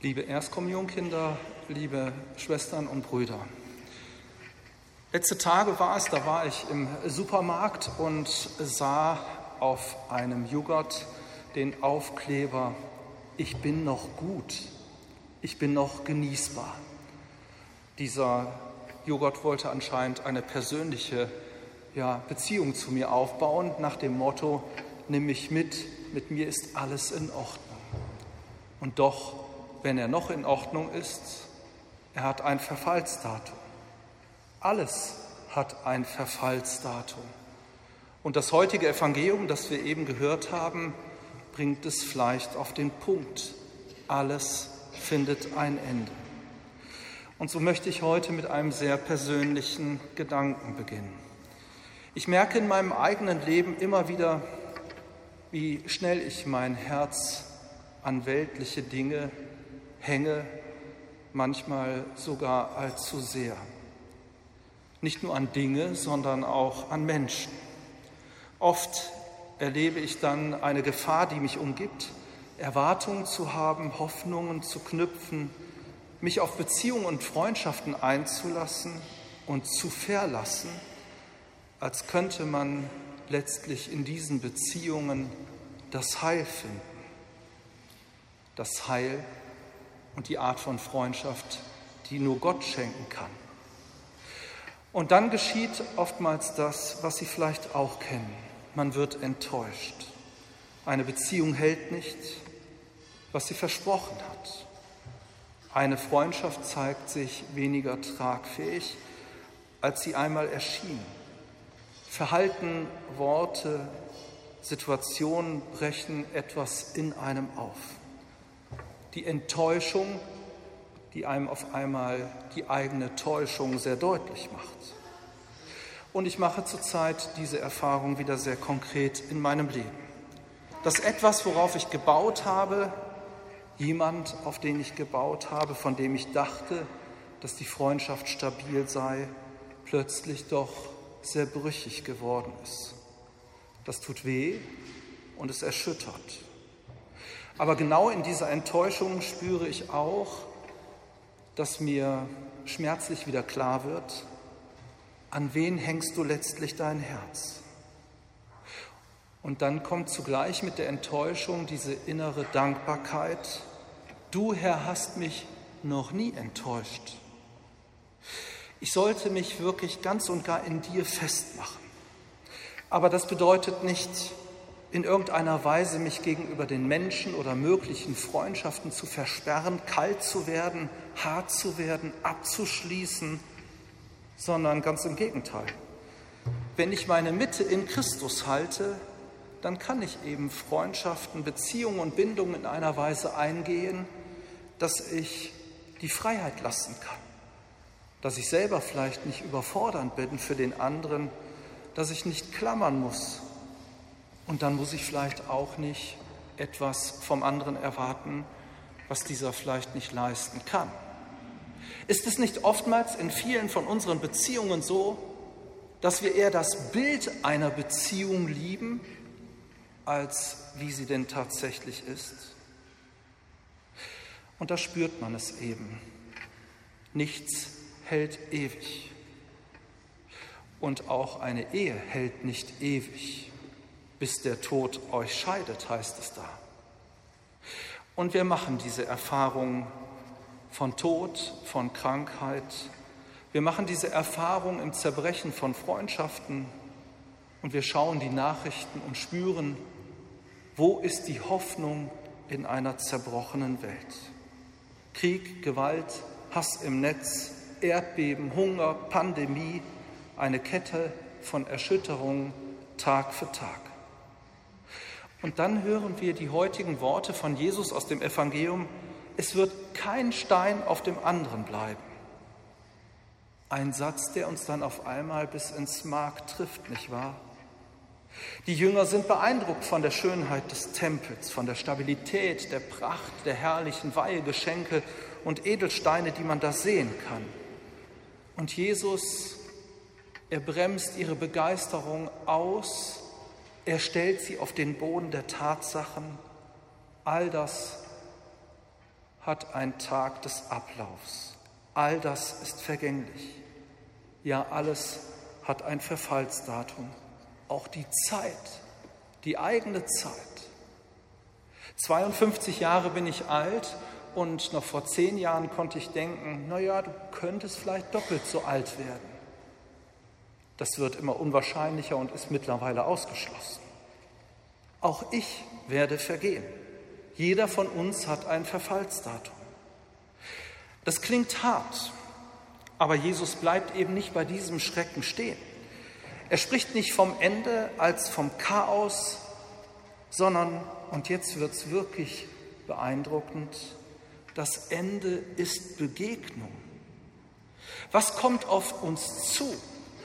Liebe Erstkommunionkinder, liebe Schwestern und Brüder. Letzte Tage da war ich im Supermarkt und sah auf einem Joghurt den Aufkleber: Ich bin noch gut, ich bin noch genießbar. Dieser Joghurt wollte anscheinend eine persönliche Beziehung zu mir aufbauen, nach dem Motto: Nimm mich mit mir ist alles in Ordnung. Und doch, wenn er noch in Ordnung ist, er hat ein Verfallsdatum. Alles hat ein Verfallsdatum. Und das heutige Evangelium, das wir eben gehört haben, bringt es vielleicht auf den Punkt. Alles findet ein Ende. Und so möchte ich heute mit einem sehr persönlichen Gedanken beginnen. Ich merke in meinem eigenen Leben immer wieder, wie schnell ich mein Herz an weltliche Dinge hänge, manchmal sogar allzu sehr. Nicht nur an Dinge, sondern auch an Menschen. Oft erlebe ich dann eine Gefahr, die mich umgibt, Erwartungen zu haben, Hoffnungen zu knüpfen, mich auf Beziehungen und Freundschaften einzulassen und zu verlassen, als könnte man letztlich in diesen Beziehungen das Heil finden. Das Heil und die Art von Freundschaft, die nur Gott schenken kann. Und dann geschieht oftmals das, was Sie vielleicht auch kennen. Man wird enttäuscht. Eine Beziehung hält nicht, was sie versprochen hat. Eine Freundschaft zeigt sich weniger tragfähig, als sie einmal erschien. Verhalten, Worte, Situationen brechen etwas in einem auf. Die Enttäuschung, die einem auf einmal die eigene Täuschung sehr deutlich macht. Und ich mache zurzeit diese Erfahrung wieder sehr konkret in meinem Leben. Dass etwas, worauf ich gebaut habe, jemand, auf den ich gebaut habe, von dem ich dachte, dass die Freundschaft stabil sei, plötzlich doch sehr brüchig geworden ist. Das tut weh und es erschüttert. Aber genau in dieser Enttäuschung spüre ich auch, dass mir schmerzlich wieder klar wird, an wen hängst du letztlich dein Herz? Und dann kommt zugleich mit der Enttäuschung diese innere Dankbarkeit: Du, Herr, hast mich noch nie enttäuscht. Ich sollte mich wirklich ganz und gar in dir festmachen. Aber das bedeutet nicht, in irgendeiner Weise mich gegenüber den Menschen oder möglichen Freundschaften zu versperren, kalt zu werden, hart zu werden, abzuschließen, sondern ganz im Gegenteil. Wenn ich meine Mitte in Christus halte, dann kann ich eben Freundschaften, Beziehungen und Bindungen in einer Weise eingehen, dass ich die Freiheit lassen kann, dass ich selber vielleicht nicht überfordernd bin für den anderen, dass ich nicht klammern muss. Und dann muss ich vielleicht auch nicht etwas vom anderen erwarten, was dieser vielleicht nicht leisten kann. Ist es nicht oftmals in vielen von unseren Beziehungen so, dass wir eher das Bild einer Beziehung lieben, als wie sie denn tatsächlich ist? Und da spürt man es eben. Nichts hält ewig. Und auch eine Ehe hält nicht ewig. Bis der Tod euch scheidet, heißt es da. Und wir machen diese Erfahrung von Tod, von Krankheit. Wir machen diese Erfahrung im Zerbrechen von Freundschaften. Und wir schauen die Nachrichten und spüren, wo ist die Hoffnung in einer zerbrochenen Welt? Krieg, Gewalt, Hass im Netz, Erdbeben, Hunger, Pandemie, eine Kette von Erschütterungen Tag für Tag. Und dann hören wir die heutigen Worte von Jesus aus dem Evangelium: Es wird kein Stein auf dem anderen bleiben. Ein Satz, der uns dann auf einmal bis ins Mark trifft, nicht wahr? Die Jünger sind beeindruckt von der Schönheit des Tempels, von der Stabilität, der Pracht, der herrlichen Weihegeschenke und Edelsteine, die man da sehen kann. Und Jesus, er bremst ihre Begeisterung aus. Er stellt sie auf den Boden der Tatsachen. All das hat einen Tag des Ablaufs. All das ist vergänglich. Ja, alles hat ein Verfallsdatum. Auch die Zeit, die eigene Zeit. 52 Jahre bin ich alt und noch vor 10 Jahren konnte ich denken, naja, du könntest vielleicht doppelt so alt werden. Das wird immer unwahrscheinlicher und ist mittlerweile ausgeschlossen. Auch ich werde vergehen. Jeder von uns hat ein Verfallsdatum. Das klingt hart, aber Jesus bleibt eben nicht bei diesem Schrecken stehen. Er spricht nicht vom Ende als vom Chaos, sondern, und jetzt wird es wirklich beeindruckend, das Ende ist Begegnung. Was kommt auf uns zu,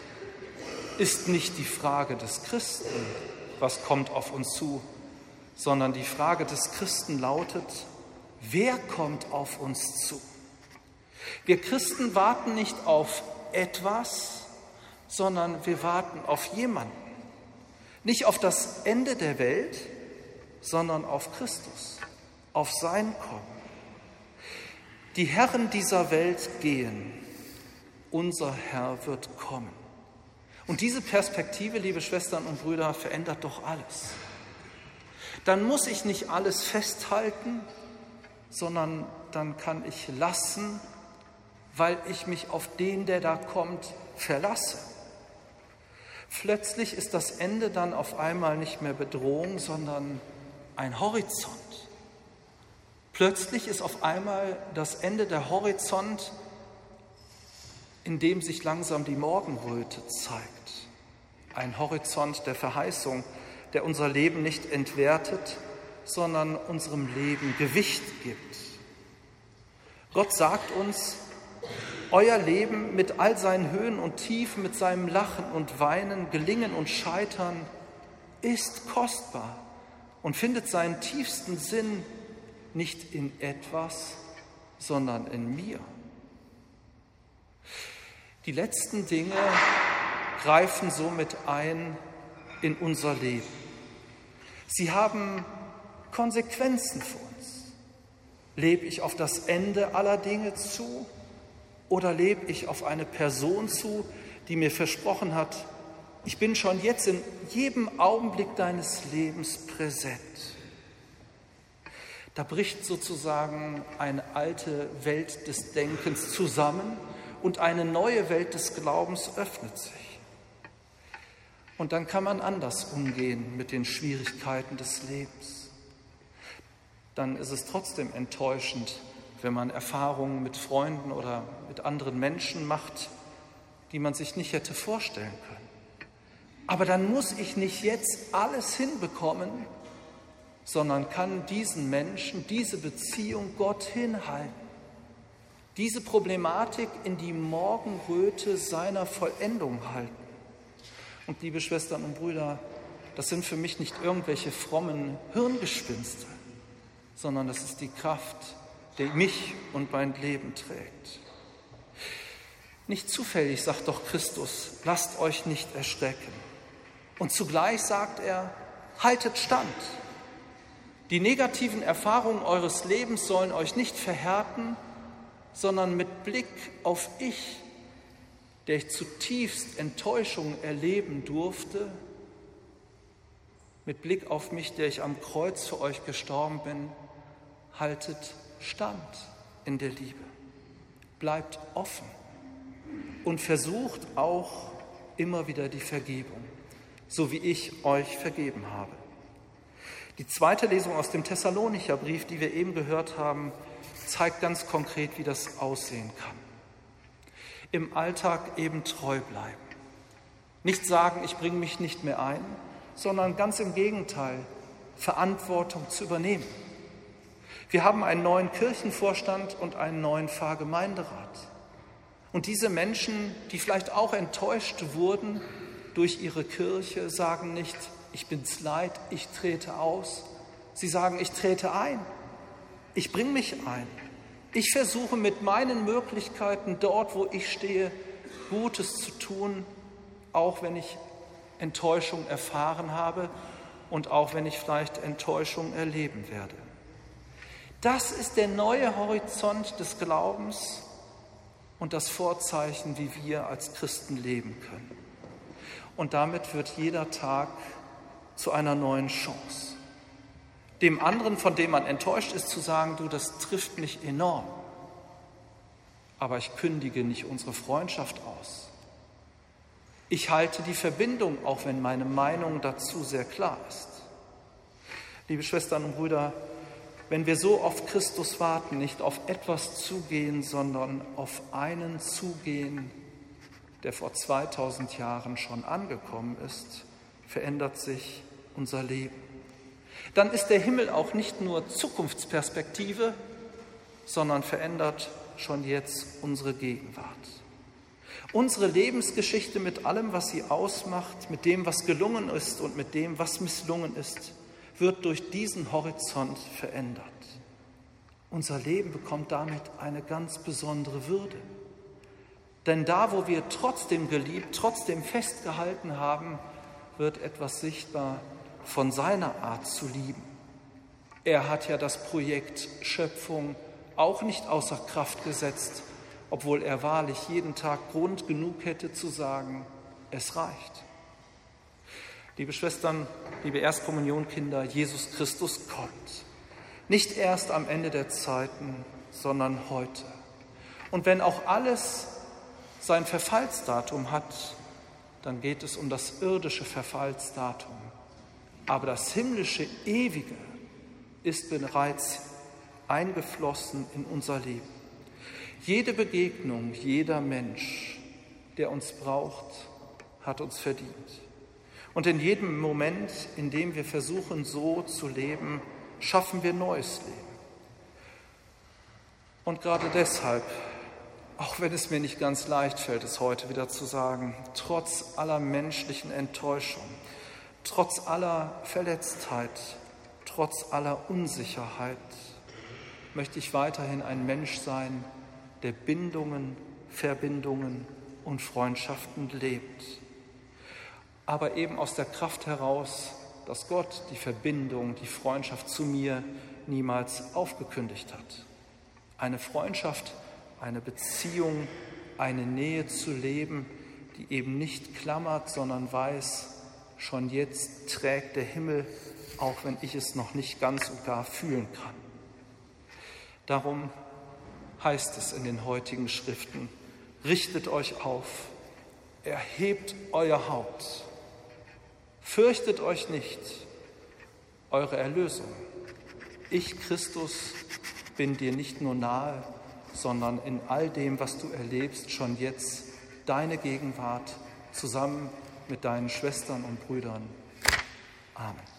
ist nicht die Frage des Christen, was kommt auf uns zu, sondern die Frage des Christen lautet, wer kommt auf uns zu? Wir Christen warten nicht auf etwas, sondern wir warten auf jemanden. Nicht auf das Ende der Welt, sondern auf Christus, auf sein Kommen. Die Herren dieser Welt gehen, unser Herr wird kommen. Und diese Perspektive, liebe Schwestern und Brüder, verändert doch alles. Dann muss ich nicht alles festhalten, sondern dann kann ich lassen, weil ich mich auf den, der da kommt, verlasse. Plötzlich ist das Ende dann auf einmal nicht mehr Bedrohung, sondern ein Horizont. Plötzlich ist auf einmal das Ende der Horizont, in dem sich langsam die Morgenröte zeigt. Ein Horizont der Verheißung, der unser Leben nicht entwertet, sondern unserem Leben Gewicht gibt. Gott sagt uns, euer Leben mit all seinen Höhen und Tiefen, mit seinem Lachen und Weinen, Gelingen und Scheitern ist kostbar und findet seinen tiefsten Sinn nicht in etwas, sondern in mir. Die letzten Dinge greifen somit ein in unser Leben. Sie haben Konsequenzen für uns. Lebe ich auf das Ende aller Dinge zu oder lebe ich auf eine Person zu, die mir versprochen hat, ich bin schon jetzt in jedem Augenblick deines Lebens präsent. Da bricht sozusagen eine alte Welt des Denkens zusammen und eine neue Welt des Glaubens öffnet sich. Und dann kann man anders umgehen mit den Schwierigkeiten des Lebens. Dann ist es trotzdem enttäuschend, wenn man Erfahrungen mit Freunden oder mit anderen Menschen macht, die man sich nicht hätte vorstellen können. Aber dann muss ich nicht jetzt alles hinbekommen, sondern kann diesen Menschen, diese Beziehung Gott hinhalten. Diese Problematik in die Morgenröte seiner Vollendung halten. Und liebe Schwestern und Brüder, das sind für mich nicht irgendwelche frommen Hirngespinste, sondern das ist die Kraft, die mich und mein Leben trägt. Nicht zufällig sagt doch Christus, lasst euch nicht erschrecken. Und zugleich sagt er, haltet stand. Die negativen Erfahrungen eures Lebens sollen euch nicht verhärten, sondern mit Blick auf ich, der ich zutiefst Enttäuschung erleben durfte, mit Blick auf mich, der ich am Kreuz für euch gestorben bin, haltet stand in der Liebe. Bleibt offen und versucht auch immer wieder die Vergebung, so wie ich euch vergeben habe. Die zweite Lesung aus dem Thessalonicher Brief, die wir eben gehört haben, zeigt ganz konkret, wie das aussehen kann. Im Alltag eben treu bleiben. Nicht sagen, ich bringe mich nicht mehr ein, sondern ganz im Gegenteil, Verantwortung zu übernehmen. Wir haben einen neuen Kirchenvorstand und einen neuen Pfarrgemeinderat. Und diese Menschen, die vielleicht auch enttäuscht wurden durch ihre Kirche, sagen nicht, ich bin's leid, ich trete aus. Sie sagen, ich trete ein. Ich bringe mich ein. Ich versuche mit meinen Möglichkeiten dort, wo ich stehe, Gutes zu tun, auch wenn ich Enttäuschung erfahren habe und auch wenn ich vielleicht Enttäuschung erleben werde. Das ist der neue Horizont des Glaubens und das Vorzeichen, wie wir als Christen leben können. Und damit wird jeder Tag zu einer neuen Chance. Dem anderen, von dem man enttäuscht ist, zu sagen, du, das trifft mich enorm. Aber ich kündige nicht unsere Freundschaft aus. Ich halte die Verbindung, auch wenn meine Meinung dazu sehr klar ist. Liebe Schwestern und Brüder, wenn wir so auf Christus warten, nicht auf etwas zugehen, sondern auf einen zugehen, der vor 2000 Jahren schon angekommen ist, verändert sich unser Leben. Dann ist der Himmel auch nicht nur Zukunftsperspektive, sondern verändert schon jetzt unsere Gegenwart. Unsere Lebensgeschichte mit allem, was sie ausmacht, mit dem, was gelungen ist und mit dem, was misslungen ist, wird durch diesen Horizont verändert. Unser Leben bekommt damit eine ganz besondere Würde. Denn da, wo wir trotzdem geliebt, trotzdem festgehalten haben, wird etwas sichtbar von seiner Art zu lieben. Er hat ja das Projekt Schöpfung auch nicht außer Kraft gesetzt, obwohl er wahrlich jeden Tag Grund genug hätte zu sagen, es reicht. Liebe Schwestern, liebe Erstkommunionkinder, Jesus Christus kommt. Nicht erst am Ende der Zeiten, sondern heute. Und wenn auch alles sein Verfallsdatum hat, dann geht es um das irdische Verfallsdatum. Aber das himmlische, ewige ist bereits eingeflossen in unser Leben. Jede Begegnung, jeder Mensch, der uns braucht, hat uns verdient. Und in jedem Moment, in dem wir versuchen, so zu leben, schaffen wir neues Leben. Und gerade deshalb, auch wenn es mir nicht ganz leicht fällt, es heute wieder zu sagen, trotz aller menschlichen Enttäuschung, trotz aller Verletztheit, trotz aller Unsicherheit, möchte ich weiterhin ein Mensch sein, der Bindungen, Verbindungen und Freundschaften lebt. Aber eben aus der Kraft heraus, dass Gott die Verbindung, die Freundschaft zu mir niemals aufgekündigt hat. Eine Freundschaft, eine Beziehung, eine Nähe zu leben, die eben nicht klammert, sondern weiß, schon jetzt trägt der Himmel, auch wenn ich es noch nicht ganz und gar fühlen kann. Darum heißt es in den heutigen Schriften, richtet euch auf, erhebt euer Haupt, fürchtet euch nicht, eure Erlösung. Ich, Christus, bin dir nicht nur nahe, sondern in all dem, was du erlebst, schon jetzt deine Gegenwart zusammen mit deinen Schwestern und Brüdern. Amen.